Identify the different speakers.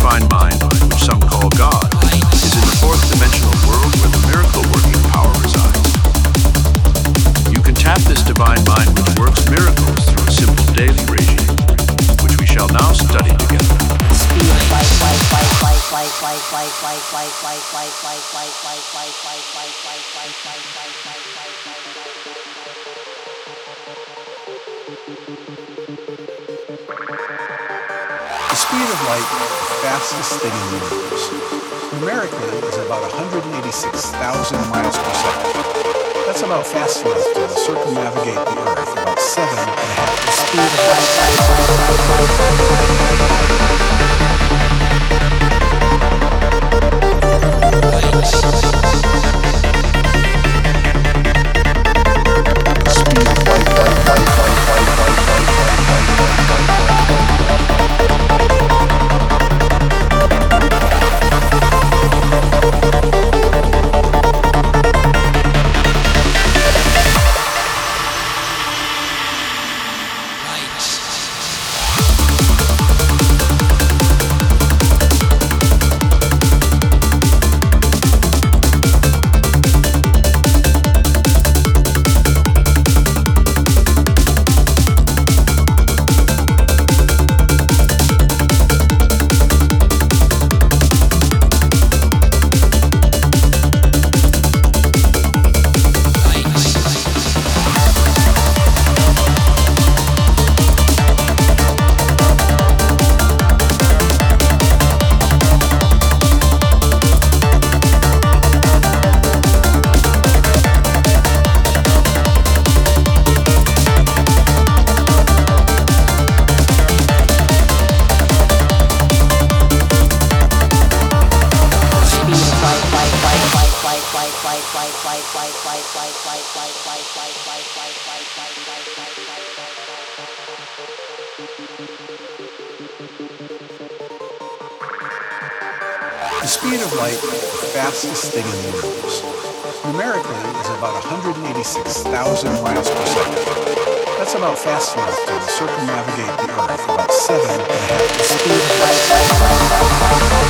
Speaker 1: divine mind, which some call God, is in the fourth dimensional world where the miracle-working power resides. You can tap this divine mind which works miracles through a simple daily regime, which we shall now study together.
Speaker 2: The speed of light is the fastest thing in the universe. Numerically, is about 186,000 miles per second. That's about fast enough to circumnavigate the Earth about 7.5 the speed of The speed of light is the fastest thing in the universe. Numerically, is about 186,000 miles per second. That's about fast enough to circumnavigate the Earth about 7.5 the speed of light.